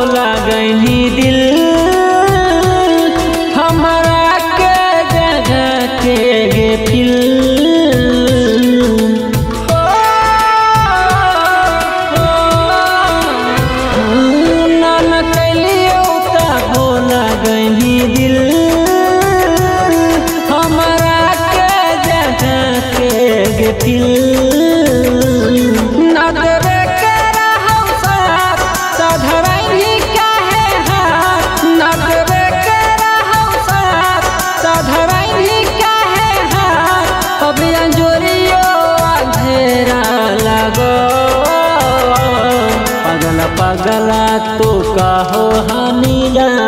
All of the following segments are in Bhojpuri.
भोला गईनी दिल हमारा के जगह के गे फिल नाना कैलियो ता भोला गईनी दिल हमारा के जगह के गे फिल पगला तो कहो हानि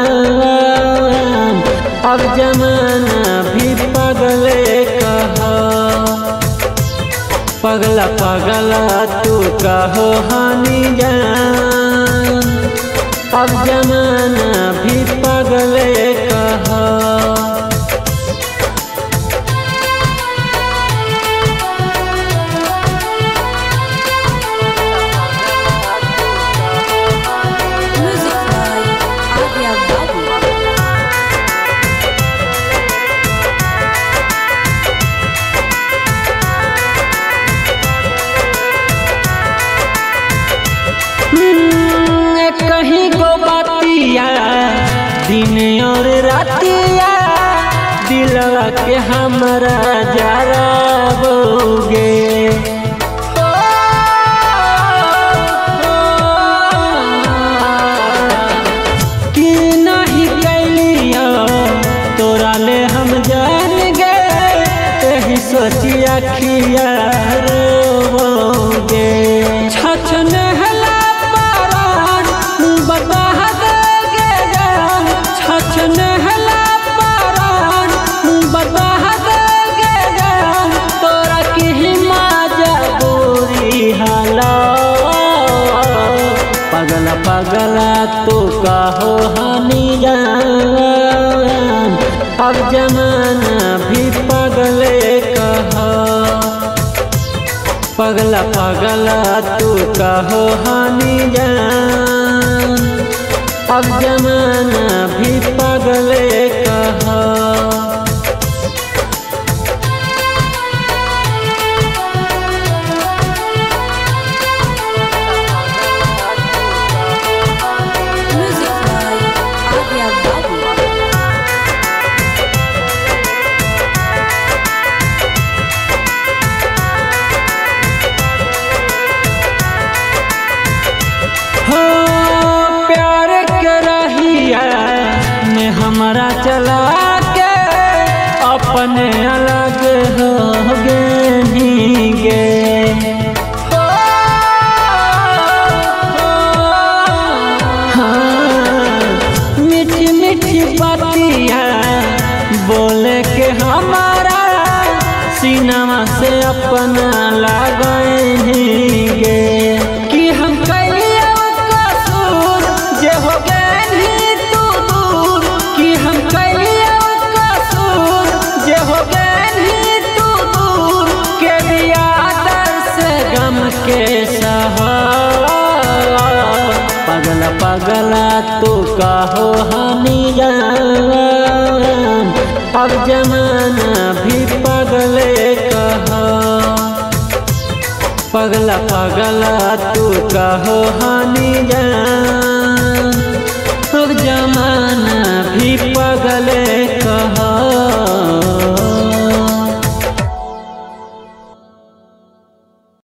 जान अब जमाना भी पगले कहो पगला पगला तो कहो हानि जान अब जमाना भी पगले कहो कहीं गो बातिया दिन और रातिया दिलवा के हमरा जरा बोगे कि नहीं कैलिया तोरा ले हम जान गए यही सोची अखिया रोगे छछन पगला पगला तो कहो हानि जान अब जमाना भी पगले कहो पगला पगला तो कहो हानि जान अब जमाना भी पगले कहो हमारा चला के अपने अलग हो गे मीठी मीठी बातिया बोले के हमारा सीनामा से अपना लगेंगे कि हम कैलिया कसूर जे हो गए के सहा पगला पगला तो कहो हानि जान अब जमाना भी पगले कहो पगला पगला तो कहो हानि जान अब जमाना भी